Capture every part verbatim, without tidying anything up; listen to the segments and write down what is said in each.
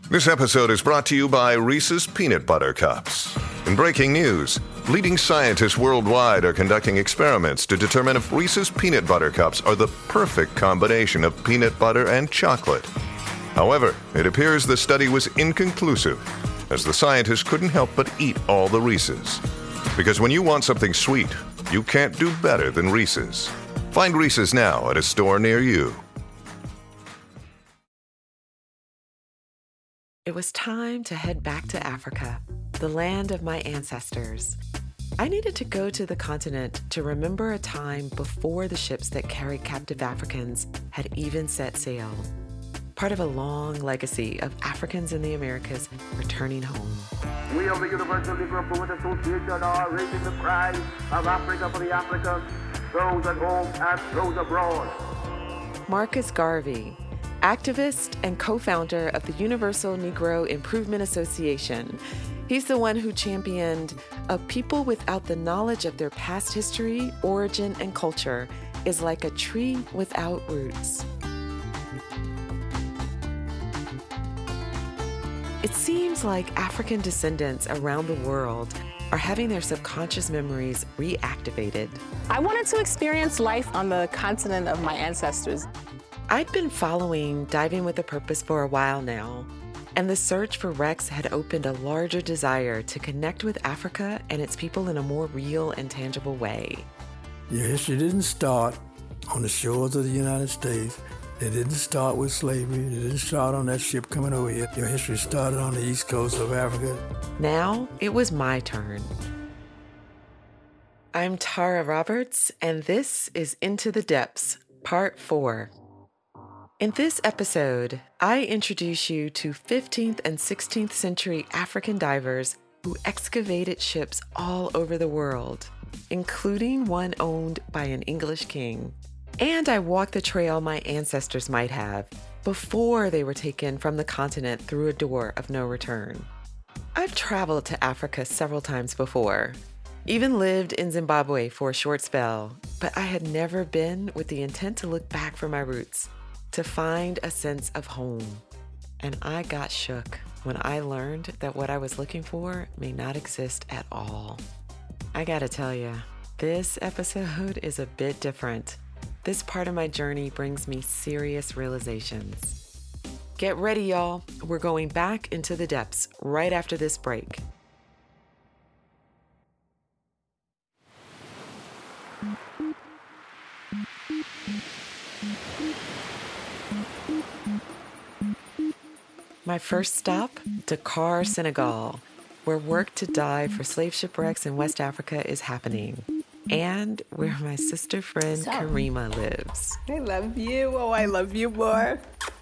This episode is brought to you by Reese's Peanut Butter Cups. In breaking news, leading scientists worldwide are conducting experiments to determine if Reese's Peanut Butter Cups are the perfect combination of peanut butter and chocolate. However, it appears the study was inconclusive, as the scientists couldn't help but eat all the Reese's. Because when you want something sweet, you can't do better than Reese's. Find Reese's now at a store near you. It was time to head back to Africa, the land of my ancestors. I needed to go to the continent to remember a time before the ships that carried captive Africans had even set sail. Part of a long legacy of Africans in the Americas returning home. We of the Universal Negro Movement Association are raising the cry of Africa for the Africans, those at home and those abroad. Marcus Garvey, activist and co-founder of the Universal Negro Improvement Association. He's the one who championed a people without the knowledge of their past history, origin, and culture is like a tree without roots. It seems like African descendants around the world are having their subconscious memories reactivated. I wanted to experience life on the continent of my ancestors. I'd been following Diving with a Purpose for a while now, and the search for Rex had opened a larger desire to connect with Africa and its people in a more real and tangible way. Your history didn't start on the shores of the United States. It didn't start with slavery. It didn't start on that ship coming over here. Your history started on the east coast of Africa. Now it was my turn. I'm Tara Roberts, and this is Into the Depths, Part four. In this episode, I introduce you to fifteenth and sixteenth century African divers who excavated ships all over the world, including one owned by an English king. And I walk the trail my ancestors might have before they were taken from the continent through a door of no return. I've traveled to Africa several times before, even lived in Zimbabwe for a short spell, but I had never been with the intent to look back for my roots, to find a sense of home. And I got shook when I learned that what I was looking for may not exist at all. I gotta tell you, this episode is a bit different. This part of my journey brings me serious realizations. Get ready, y'all. We're going back into the depths right after this break. My first stop, Dakar, Senegal, where work to dive for slave shipwrecks in West Africa is happening, and where my sister friend Karima lives. I love you. Oh, I love you more.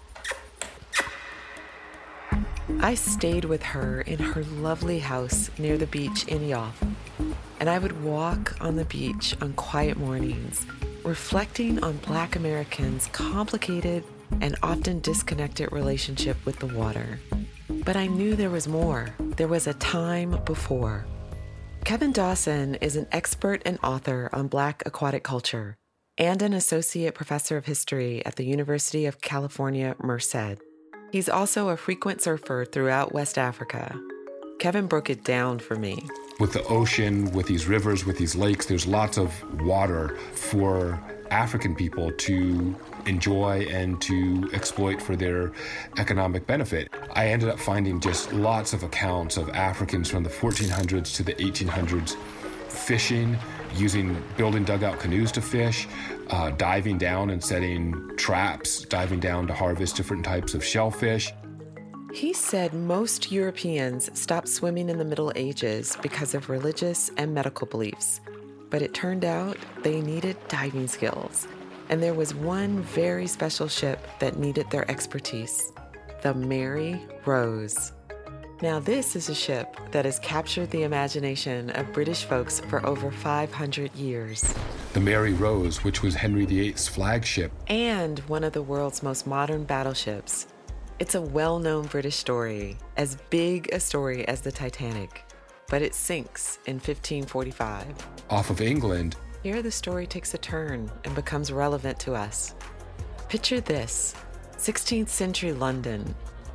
I stayed with her in her lovely house near the beach in Yoff, and I would walk on the beach on quiet mornings, reflecting on Black Americans' complicated and often disconnected relationship with the water. But I knew there was more. There was a time before. Kevin Dawson is an expert and author on Black aquatic culture and an associate professor of history at the University of California, Merced. He's also a frequent surfer throughout West Africa. Kevin broke it down for me. With the ocean, with these rivers, with these lakes, there's lots of water for African people to enjoy and to exploit for their economic benefit. I ended up finding just lots of accounts of Africans from the fourteen hundreds to the eighteen hundreds fishing, using building dugout canoes to fish, uh, diving down and setting traps, diving down to harvest different types of shellfish. He said most Europeans stopped swimming in the Middle Ages because of religious and medical beliefs, but it turned out they needed diving skills, and there was one very special ship that needed their expertise, the Mary Rose. Now this is a ship that has captured the imagination of British folks for over five hundred years. The Mary Rose, which was Henry the Eighth's flagship. And one of the world's most modern battleships. It's a well-known British story, as big a story as the Titanic, but it sinks in fifteen forty-five. Off of England. Here the story takes a turn and becomes relevant to us. Picture this, sixteenth century London.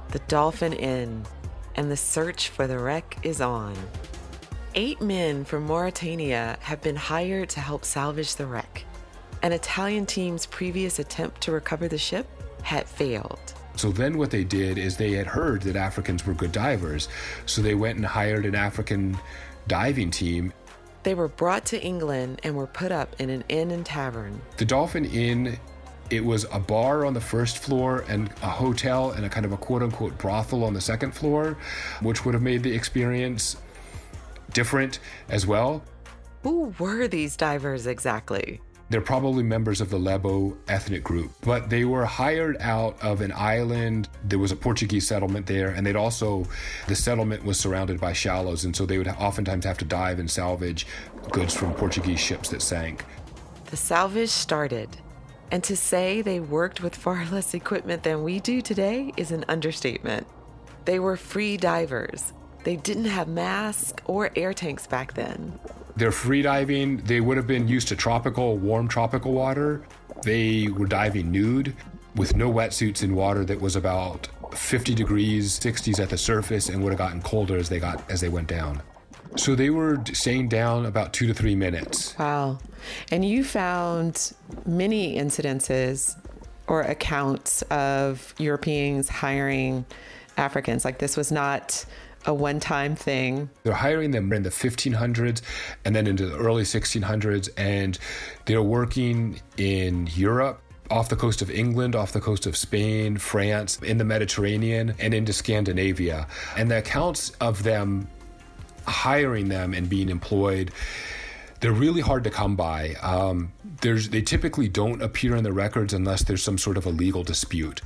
the Dolphin Inn, and the search for the wreck is on. Eight men from Mauritania have been hired to help salvage the wreck. An Italian team's previous attempt to recover the ship had failed. So then what they did is they had heard that Africans were good divers, so they went and hired an African diving team. They were brought to England and were put up in an inn and tavern. The Dolphin Inn, it was a bar on the first floor and a hotel and a kind of a quote-unquote brothel on the second floor, which would have made the experience different as well. Who were these divers exactly? They're probably members of the Lebo ethnic group, but they were hired out of an island. There was a Portuguese settlement there, and they'd also, the settlement was surrounded by shallows, and so they would oftentimes have to dive and salvage goods from Portuguese ships that sank. The salvage started, and to say they worked with far less equipment than we do today is an understatement. They were free divers. They didn't have masks or air tanks back then. They're free diving. They would have been used to tropical, warm tropical water. They were diving nude with no wetsuits in water that was about fifty degrees, sixties at the surface, and would have gotten colder as they got as they went down. So they were staying down about two to three minutes. Wow. And you found many incidences or accounts of Europeans hiring Africans. Like this was not a one-time thing. They're hiring them in the fifteen hundreds and then into the early sixteen hundreds, and they're working in Europe, off the coast of England, off the coast of Spain, France, in the Mediterranean, and into Scandinavia. And the accounts of them hiring them and being employed, they're really hard to come by. Um, there's, they typically don't appear in the records unless there's some sort of a legal dispute.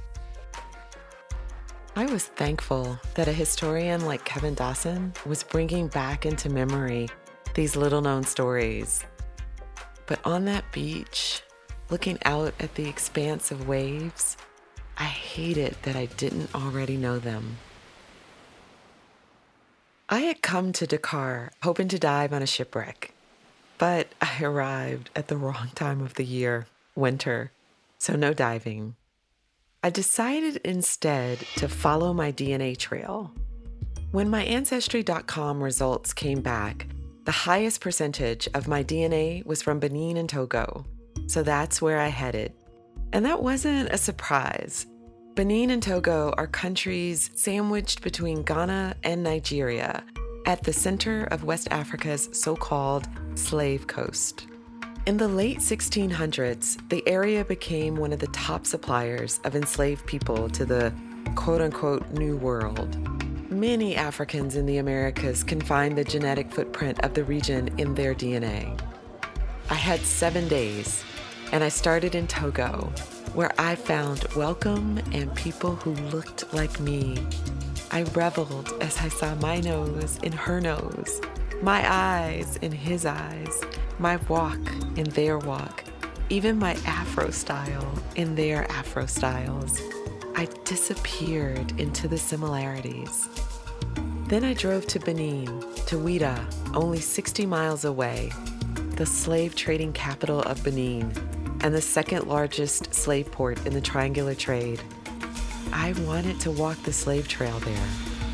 I was thankful that a historian like Kevin Dawson was bringing back into memory these little-known stories. But on that beach, looking out at the expanse of waves, I hated that I didn't already know them. I had come to Dakar hoping to dive on a shipwreck, but I arrived at the wrong time of the year, winter, so no diving. I decided instead to follow my D N A trail. When my Ancestry dot com results came back, the highest percentage of my D N A was from Benin and Togo, so that's where I headed. And that wasn't a surprise. Benin and Togo are countries sandwiched between Ghana and Nigeria at the center of West Africa's so-called Slave Coast. In the late sixteen hundreds, the area became one of the top suppliers of enslaved people to the quote-unquote New World. Many Africans in the Americas can find the genetic footprint of the region in their D N A. I had seven days, and I started in Togo, where I found welcome and people who looked like me. I reveled as I saw my nose in her nose, my eyes in his eyes, my walk in their walk, even my Afro style in their Afro styles. I disappeared into the similarities. Then I drove to Benin, to Ouidah, only sixty miles away, the slave trading capital of Benin, and the second largest slave port in the triangular trade. I wanted to walk the slave trail there.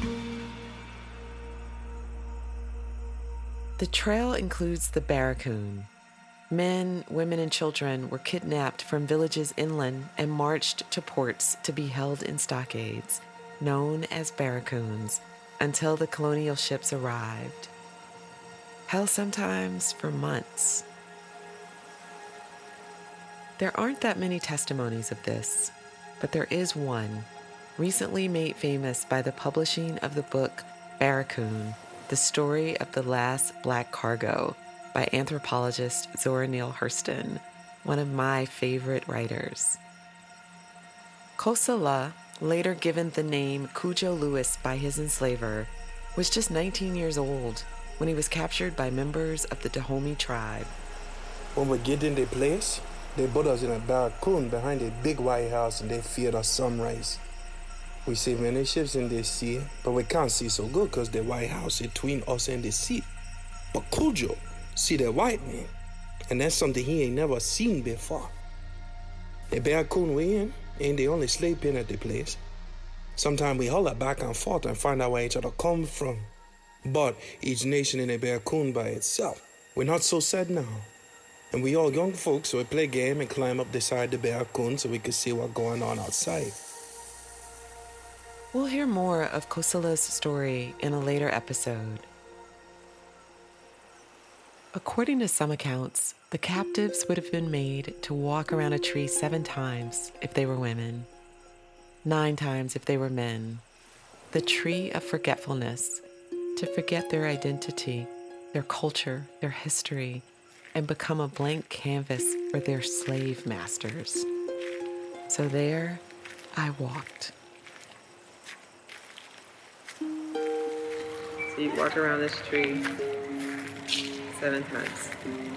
The trail includes the Barracoon. Men, women, and children were kidnapped from villages inland and marched to ports to be held in stockades, known as barracoons, until the colonial ships arrived. Held sometimes for months. There aren't that many testimonies of this, but there is one, recently made famous by the publishing of the book Barracoon, The Story of the Last Black Cargo by anthropologist Zora Neale Hurston, one of my favorite writers. Kosala, later given the name Cudjoe Lewis by his enslaver, was just nineteen years old when he was captured by members of the Dahomey tribe. When we get in the place, they put us in a barracoon behind a big white house and they feed us sunrise. We see many ships in the sea, but we can't see so good because the white house is between us and the sea. But Cudjoe see the white man, and that's something he ain't never seen before. The barracoon we in ain't the only slave pen at the place. Sometimes we holler back and forth and find out where each other come from. But each nation in a bear coon by itself. We're not so sad now. And we all young folks, so we play game and climb up the side of the bear coon so we can see what's going on outside. We'll hear more of Kosola's story in a later episode. According to some accounts, the captives would have been made to walk around a tree seven times if they were women, nine times if they were men. The tree of forgetfulness, to forget their identity, their culture, their history, and become a blank canvas for their slave masters. So there I walked. So you walk around this tree seven times.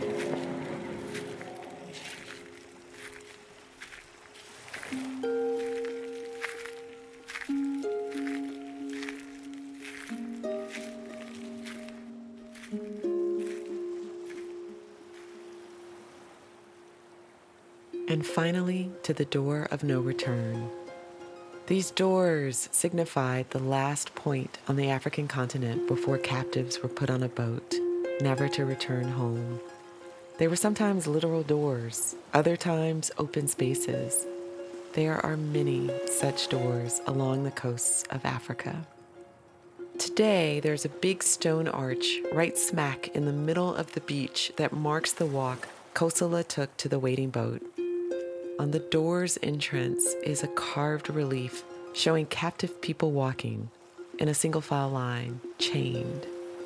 And finally, to the door of no return. These doors signified the last point on the African continent before captives were put on a boat, never to return home. They were sometimes literal doors, other times open spaces. There are many such doors along the coasts of Africa. Today, there's a big stone arch right smack in the middle of the beach that marks the walk Kosola took to the waiting boat. On the door's entrance is a carved relief showing captive people walking in a single file line, chained.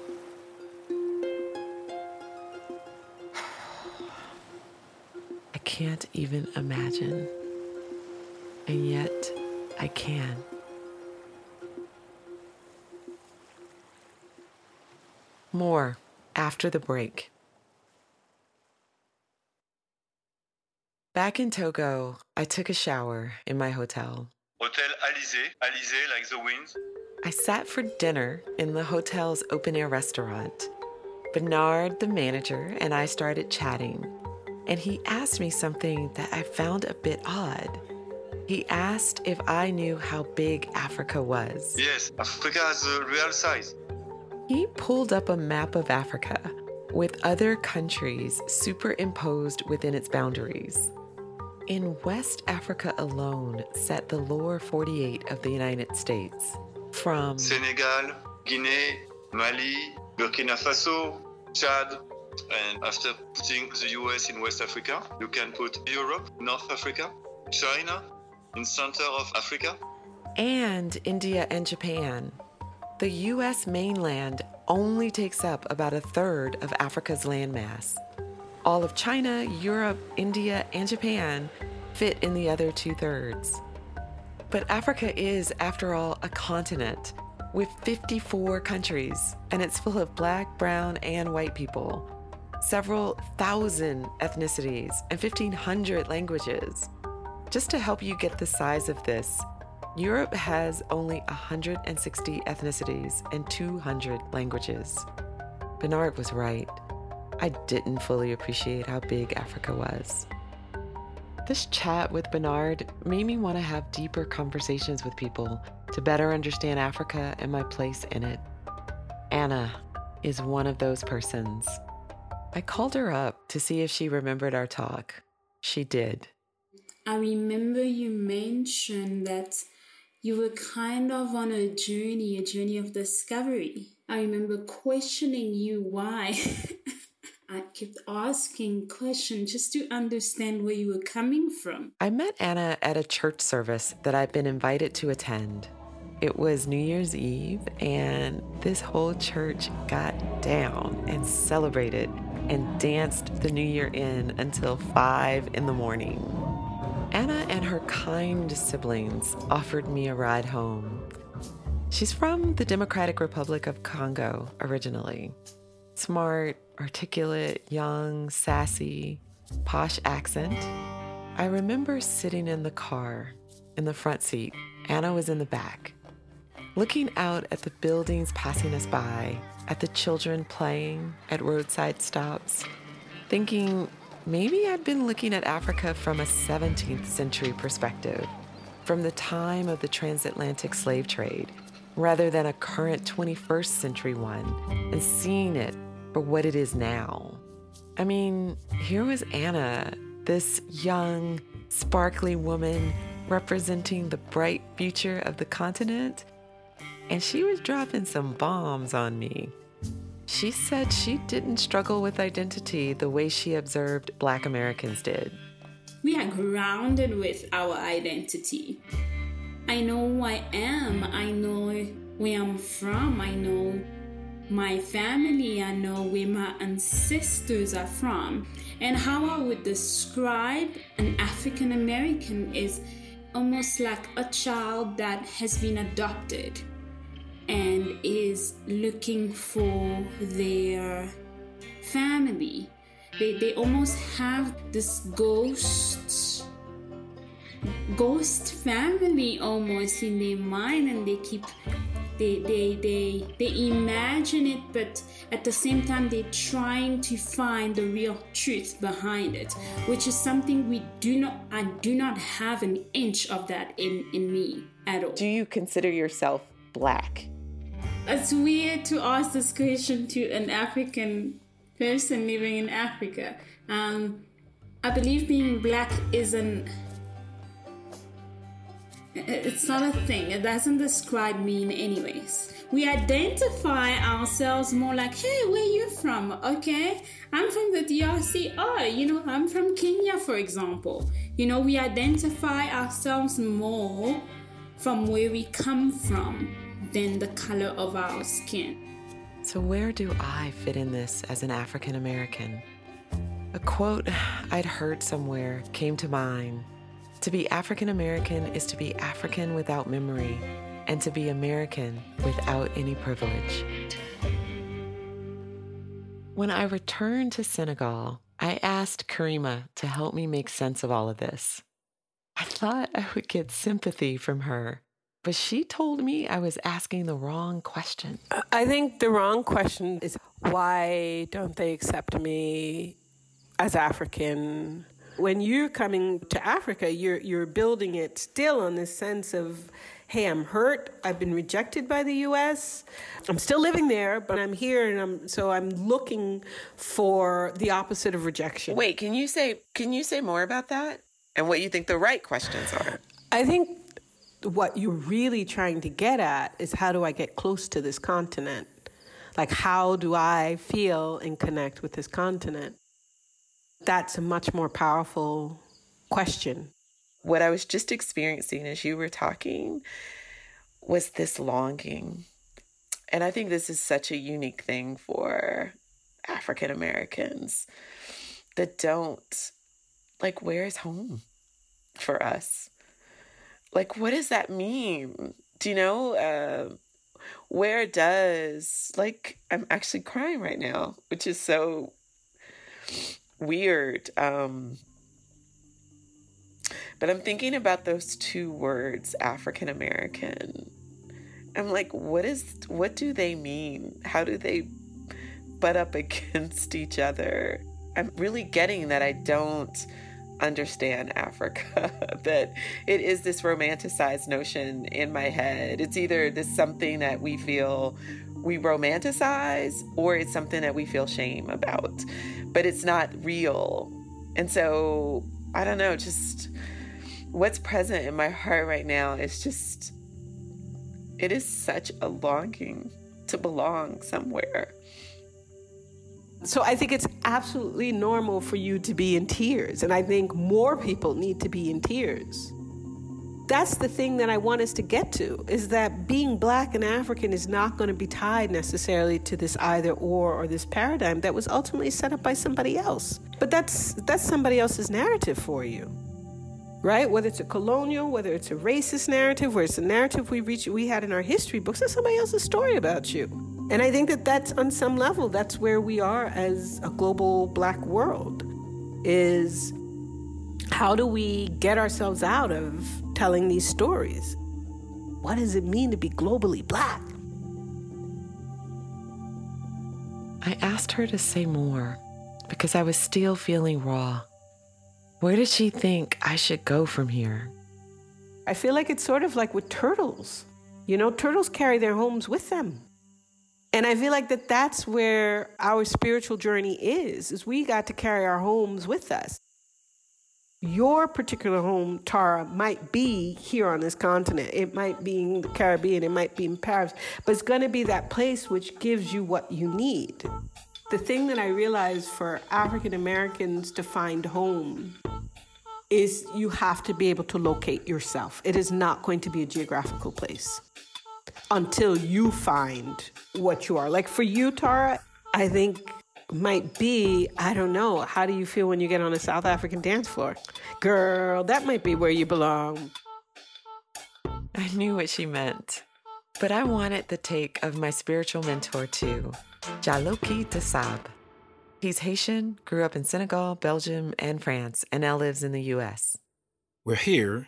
I can't even imagine, and yet I can. More after the break. Back in Togo, I took a shower in my hotel. Hotel Alizé, Alizé like the wind. I sat for dinner in the hotel's open-air restaurant. Bernard, the manager, and I started chatting, and he asked me something that I found a bit odd. He asked if I knew how big Africa was. Yes, Africa has a real size. He pulled up a map of Africa with other countries superimposed within its boundaries. In West Africa alone sat the lower forty-eight of the United States, from Senegal, Guinea, Mali, Burkina Faso, Chad, and after putting the U S in West Africa, you can put Europe, North Africa, China, in center of Africa, and India and Japan. The U S mainland only takes up about a third of Africa's landmass. All of China, Europe, India, and Japan fit in the other two-thirds. But Africa is, after all, a continent with fifty-four countries, and it's full of black, brown, and white people, several thousand ethnicities, and fifteen hundred languages. Just to help you get the size of this, Europe has only one hundred sixty ethnicities and two hundred languages. Bernard was right. I didn't fully appreciate how big Africa was. This chat with Bernard made me want to have deeper conversations with people to better understand Africa and my place in it. Anna is one of those persons. I called her up to see if she remembered our talk. She did. I remember you mentioned that you were kind of on a journey, a journey of discovery. I remember questioning you why. I kept asking questions just to understand where you were coming from. I met Anna at a church service that I'd been invited to attend. It was New Year's Eve, and this whole church got down and celebrated and danced the New Year in until five in the morning. Anna and her kind siblings offered me a ride home. She's from the Democratic Republic of Congo originally. Smart, articulate, young, sassy, posh accent. I remember sitting in the car, in the front seat. Anna was in the back, looking out at the buildings passing us by, at the children playing at roadside stops, thinking maybe I'd been looking at Africa from a seventeenth century perspective, from the time of the transatlantic slave trade, rather than a current twenty-first century one, and seeing it for what it is now. I mean, here was Anna, this young, sparkly woman representing the bright future of the continent, and she was dropping some bombs on me. She said she didn't struggle with identity the way she observed Black Americans did. We are grounded with our identity. I know who I am. I know where I'm from. I know my family. I know where my ancestors are from. And how I would describe an African American is almost like a child that has been adopted and is looking for their family. They they almost have this ghost ghost family almost in their mind, and they keep they they they they imagine it, but at the same time they're trying to find the real truth behind it, which is something we do not I do not have an inch of that in, in me at all. Do you consider yourself Black? It's weird to ask this question to an African person living in Africa. Um, I believe being Black isn't, it's not a thing. It doesn't describe me in any ways. We identify ourselves more like, hey, where you from? Okay, I'm from the D R C. Oh, you know, I'm from Kenya, for example. You know, we identify ourselves more from where we come from than the color of our skin. So where do I fit in this as an African American? A quote I'd heard somewhere came to mind. To be African American is to be African without memory, and to be American without any privilege. When I returned to Senegal, I asked Karima to help me make sense of all of this. I thought I would get sympathy from her, but she told me I was asking the wrong question. I think the wrong question is, why don't they accept me as African? When you're coming to Africa, you're you're building it still on this sense of, hey, I'm hurt. I've been rejected by the U S. I'm still living there, but I'm here, and I'm so I'm looking for the opposite of rejection. Wait, can you say can you say more about that and what you think the right questions are? I think what you're really trying to get at is, how do I get close to this continent? Like, how do I feel and connect with this continent? That's a much more powerful question. What I was just experiencing as you were talking was this longing. And I think this is such a unique thing for African Americans that don't, like, where is home for us? Like, what does that mean? Do you know, uh, where does, like, I'm actually crying right now, which is so weird. Um, but I'm thinking about those two words, African American. I'm like, what is, what do they mean? How do they butt up against each other? I'm really getting that I don't understand Africa, that it is this romanticized notion in my head. It's either this something that we feel we romanticize, or it's something that we feel shame about, but it's not real. And so, I don't know, just what's present in my heart right now is just, it is such a longing to belong somewhere. So I think it's absolutely normal for you to be in tears. And I think more people need to be in tears. That's the thing that I want us to get to, is that being Black and African is not going to be tied necessarily to this either or or this paradigm that was ultimately set up by somebody else. But that's that's somebody else's narrative for you, right? Whether it's a colonial, whether it's a racist narrative, whether it's a narrative we reach, we had in our history books, that's somebody else's story about you. And I think that that's, on some level, that's where we are as a global Black world, is how do we get ourselves out of telling these stories? What does it mean to be globally Black? I asked her to say more because I was still feeling raw. Where did she think I should go from here? I feel like it's sort of like with turtles. You know, turtles carry their homes with them. And I feel like that that's where our spiritual journey is, is we got to carry our homes with us. Your particular home, Tara, might be here on this continent. It might be in the Caribbean. It might be in Paris. But it's going to be that place which gives you what you need. The thing that I realized for African Americans to find home is you have to be able to locate yourself. It is not going to be a geographical place until you find what you are. Like for you, Tara, I think might be, I don't know, how do you feel when you get on a South African dance floor? Girl, that might be where you belong. I knew what she meant, but I wanted the take of my spiritual mentor too, Jaloki Tasab. He's Haitian, grew up in Senegal, Belgium, and France, and now lives in the U S. We're here,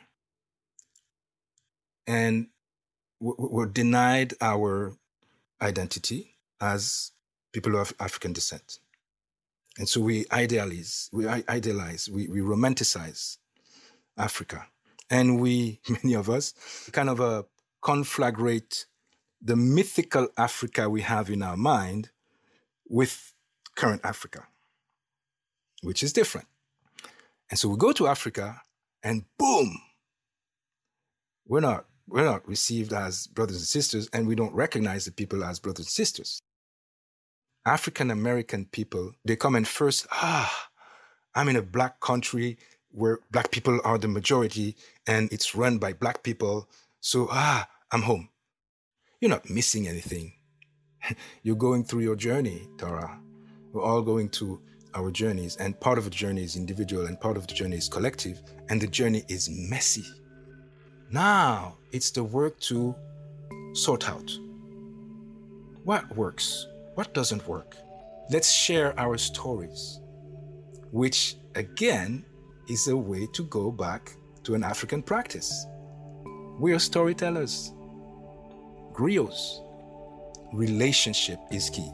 and we're denied our identity as people of African descent. And so we idealize, we idealize, we, we romanticize Africa. And we, many of us, kind of uh, conflagrate the mythical Africa we have in our mind with current Africa, which is different. And so we go to Africa and boom, we're not, we're not received as brothers and sisters, and we don't recognize the people as brothers and sisters. African-American people, they come in first, ah, I'm in a black country where black people are the majority and it's run by black people. So, ah, I'm home. You're not missing anything. You're going through your journey, Tara. We're all going through our journeys, and part of the journey is individual and part of the journey is collective, and the journey is messy. Now, it's the work to sort out what works, what doesn't work. Let's share our stories, which again is a way to go back to an African practice. We are storytellers, griots. Relationship is key.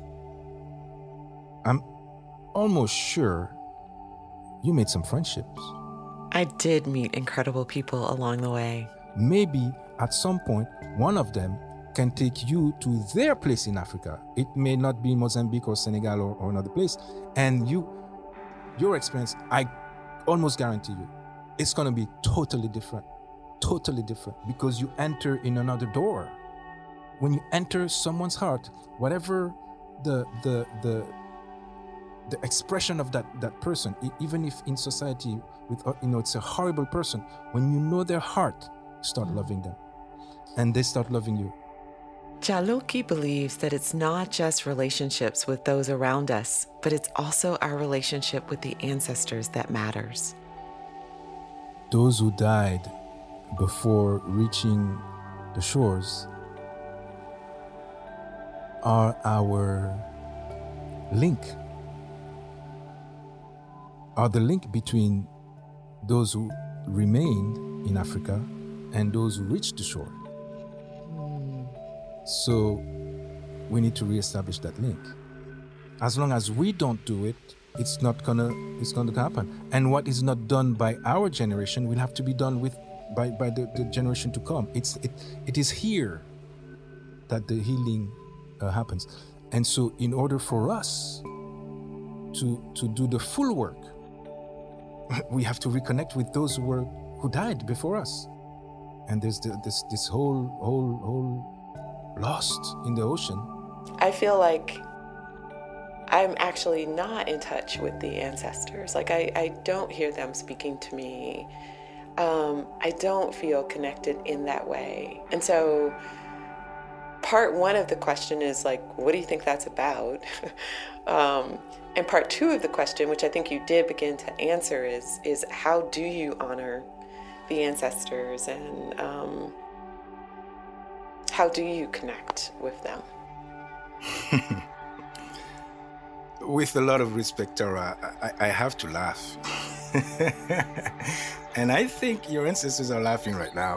I'm almost sure you made some friendships. I did meet incredible people along the way. Maybe at some point, one of them can take you to their place in Africa. It may not be Mozambique or Senegal or, or another place. And you, your experience, I almost guarantee you, it's going to be totally different. Totally different. Because you enter in another door. When you enter someone's heart, whatever the the the the expression of that, that person, even if in society, with you know, it's a horrible person, when you know their heart, you start loving them. And they start loving you. Jaloki believes that it's not just relationships with those around us, but it's also our relationship with the ancestors that matters. Those who died before reaching the shores are our link, are the link between those who remained in Africa and those who reached the shore. So we need to reestablish that link. As long as we don't do it, it's not gonna it's gonna happen. And what is not done by our generation will have to be done with by, by the, the generation to come. It's it it is here that the healing uh, happens. And so in order for us to to do the full work, we have to reconnect with those who were who died before us. And there's the, this this whole whole whole lost in the ocean. I feel like I'm actually not in touch with the ancestors. Like I, I don't hear them speaking to me. Um, I don't feel connected in that way. And so part one of the question is like, what do you think that's about? um, and part two of the question, which I think you did begin to answer, is, is how do you honor the ancestors, and um, how do you connect with them? With a lot of respect, Tara, I, I have to laugh. And I think your ancestors are laughing right now.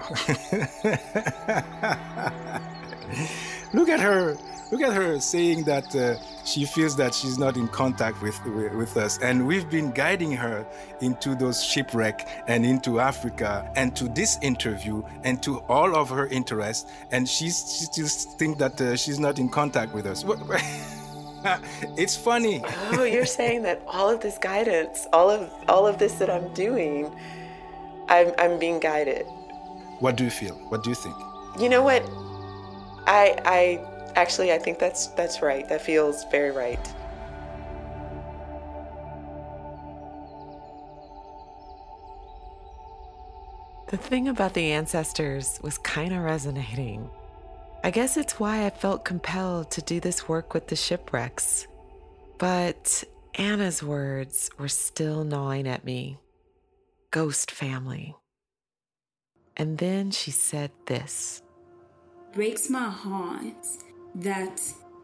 Look at her. Look at her saying that uh, she feels that she's not in contact with, with, with us. And we've been guiding her into those shipwreck and into Africa and to this interview and to all of her interests. And she's, she just thinks that uh, she's not in contact with us. It's funny. Oh, you're saying that all of this guidance, all of all of this that I'm doing, I'm I'm being guided. What do you feel? What do you think? You know what? I I actually I think that's that's right. That feels very right. The thing about the ancestors was kind of resonating. I guess it's why I felt compelled to do this work with the shipwrecks. But Anna's words were still gnawing at me. Ghost family. And then she said this. Breaks my heart that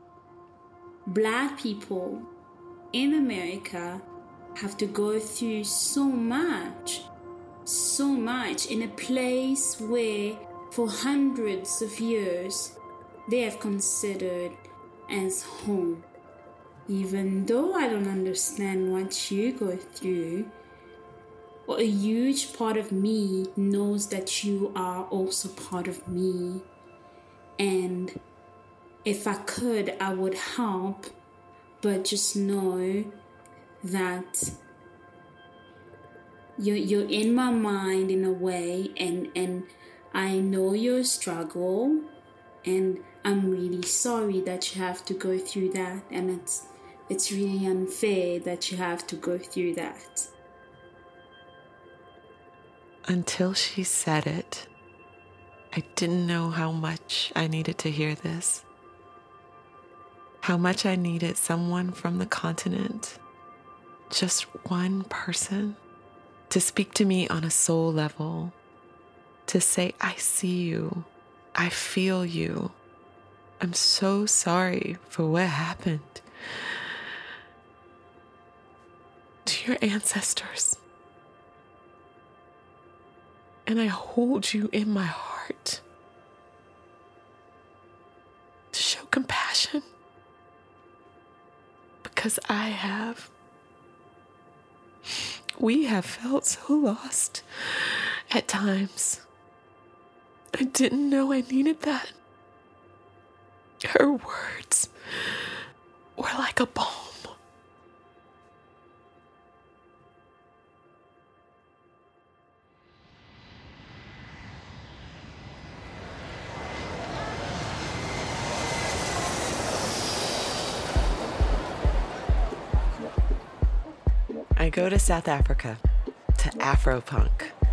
Black people in America have to go through so much, so much in a place where for hundreds of years, they have considered as home. Even though I don't understand what you go through, a huge part of me knows that you are also part of me. And if I could, I would help, but just know that you're, you're in my mind in a way, and, and I know your struggle, and I'm really sorry that you have to go through that, and it's it's really unfair that you have to go through that. Until she said it, I didn't know how much I needed to hear this. How much I needed someone from the continent, just one person, to speak to me on a soul level. To say, I see you, I feel you, I'm so sorry for what happened to your ancestors. And I hold you in my heart to show compassion, because I have, we have felt so lost at times. I didn't know I needed that. Her words were like a balm. I go to South Africa, to Afropunk.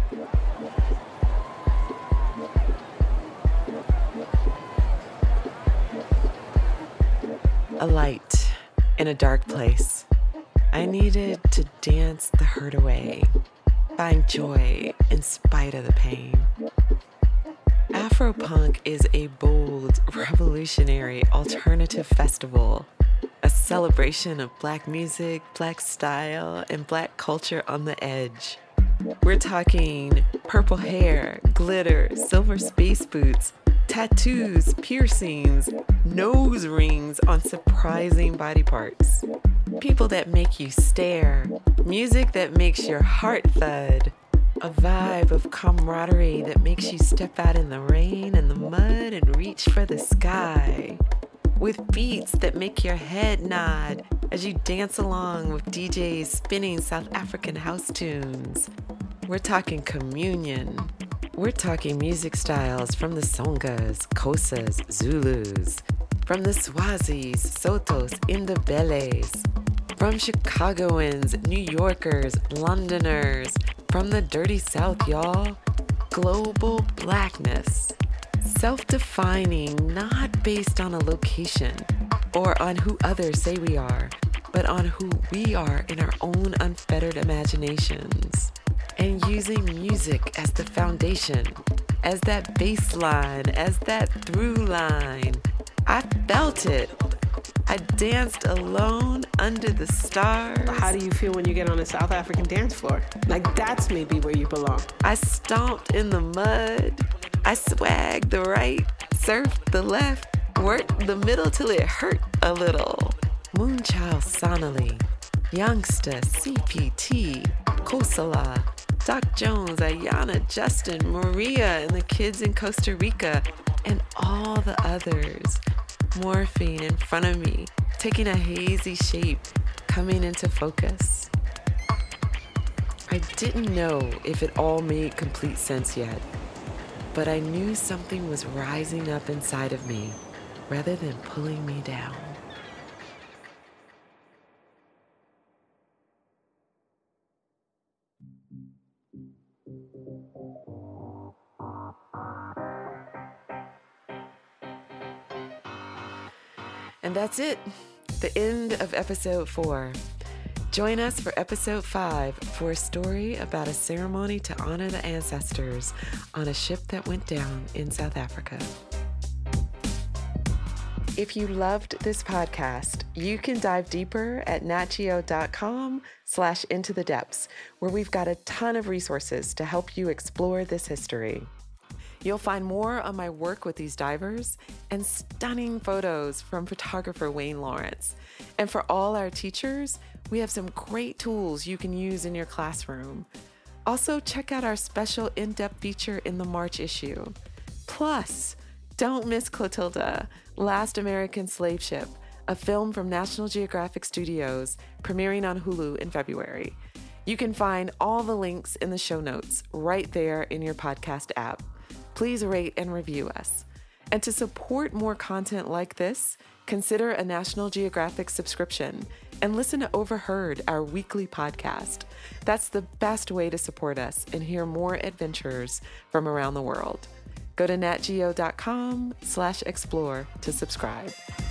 A light in a dark place. I needed to dance the hurt away, find joy in spite of the pain. Afropunk is a bold, revolutionary, alternative festival, a celebration of Black music, Black style, and Black culture on the edge. We're talking purple hair, glitter, silver space boots, tattoos, piercings, nose rings on surprising body parts. People that make you stare, music that makes your heart thud, a vibe of camaraderie that makes you step out in the rain and the mud and reach for the sky, with beats that make your head nod as you dance along with D Js spinning South African house tunes. We're talking communion. We're talking music styles from the Songas, Xhosas, Zulus, from the Swazis, Sotos, Indobeles, from Chicagoans, New Yorkers, Londoners, from the dirty South, y'all. Global Blackness. Self-defining, not based on a location or on who others say we are, but on who we are in our own unfettered imaginations. And using music as the foundation, as that baseline, as that through line. I felt it. I danced alone under the stars. How do you feel when you get on a South African dance floor? Like, that's maybe where you belong. I stomped in the mud. I swagged the right, surfed the left, worked the middle till it hurt a little. Moonchild Sonali, Youngster, C P T, Kosala, Doc Jones, Ayana, Justin, Maria, and the kids in Costa Rica, and all the others. Morphine in front of me, taking a hazy shape, coming into focus. I didn't know if it all made complete sense yet, but I knew something was rising up inside of me rather than pulling me down. And that's it, the end of episode four. Join us for episode five for a story about a ceremony to honor the ancestors on a ship that went down in South Africa. If you loved this podcast, you can dive deeper at natgeo.com slash into the depths, where we've got a ton of resources to help you explore this history. You'll find more on my work with these divers and stunning photos from photographer Wayne Lawrence. And for all our teachers, we have some great tools you can use in your classroom. Also, check out our special in-depth feature in the March issue. Plus, don't miss Clotilda, Last American Slave Ship, a film from National Geographic Studios, premiering on Hulu in February. You can find all the links in the show notes right there in your podcast app. Please rate and review us. And to support more content like this, consider a National Geographic subscription and listen to Overheard, our weekly podcast. That's the best way to support us and hear more adventures from around the world. Go to natgeo.com slash explore to subscribe.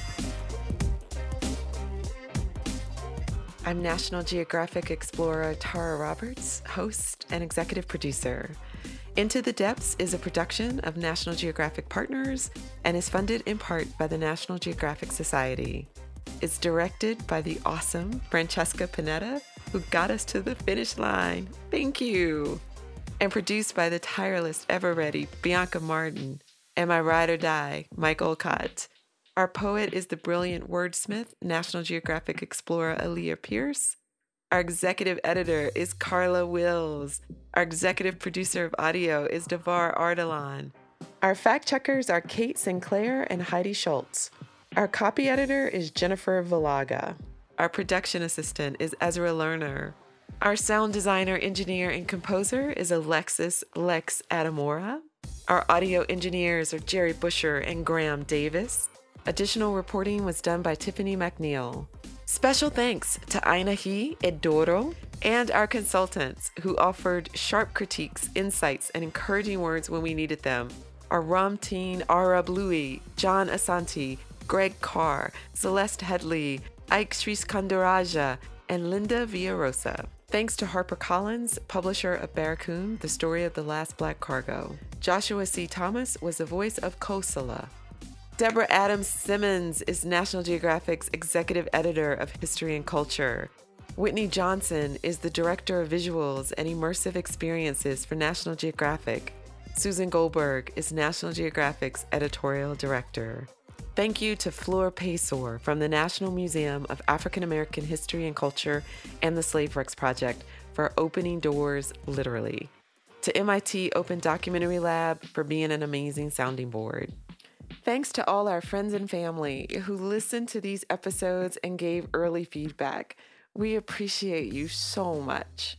I'm National Geographic explorer Tara Roberts, host and executive producer. Into the Depths is a production of National Geographic Partners and is funded in part by the National Geographic Society. It's directed by the awesome Francesca Panetta, who got us to the finish line. Thank you. And produced by the tireless, ever-ready Bianca Martin and my ride or die, Mike Olcott. Our poet is the brilliant wordsmith, National Geographic explorer Aaliyah Pierce. Our executive editor is Carla Wills. Our executive producer of audio is Devar Ardalan. Our fact checkers are Kate Sinclair and Heidi Schultz. Our copy editor is Jennifer Villaga. Our production assistant is Ezra Lerner. Our sound designer, engineer, and composer is Alexis Lex Adamora. Our audio engineers are Jerry Busher and Graham Davis. Additional reporting was done by Tiffany McNeil. Special thanks to Ainahi Edoro and our consultants who offered sharp critiques, insights, and encouraging words when we needed them. Our Ramteen Arab Louie, John Asante, Greg Carr, Celeste Headley, Ike Sriskandaraja, and Linda Villarosa. Thanks to HarperCollins, publisher of Barracoon, The Story of the Last Black Cargo. Joshua C. Thomas was the voice of Kosala. Deborah Adams Simmons is National Geographic's executive editor of History and Culture. Whitney Johnson is the director of visuals and immersive experiences for National Geographic. Susan Goldberg is National Geographic's editorial director. Thank you to Fleur Paysor from the National Museum of African American History and Culture and the SlaveWorks Project for opening doors literally. To M I T Open Documentary Lab for being an amazing sounding board. Thanks to all our friends and family who listened to these episodes and gave early feedback. We appreciate you so much.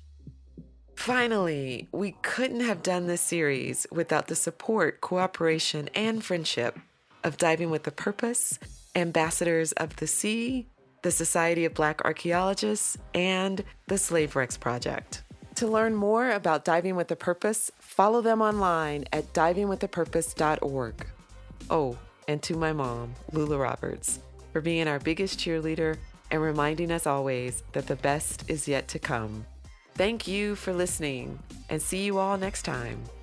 Finally, we couldn't have done this series without the support, cooperation, and friendship of Diving with a Purpose, Ambassadors of the Sea, the Society of Black Archaeologists, and the SlaveWorks Project. To learn more about Diving with a Purpose, follow them online at diving with a purpose dot org. Oh, and to my mom, Lula Roberts, for being our biggest cheerleader and reminding us always that the best is yet to come. Thank you for listening, and see you all next time.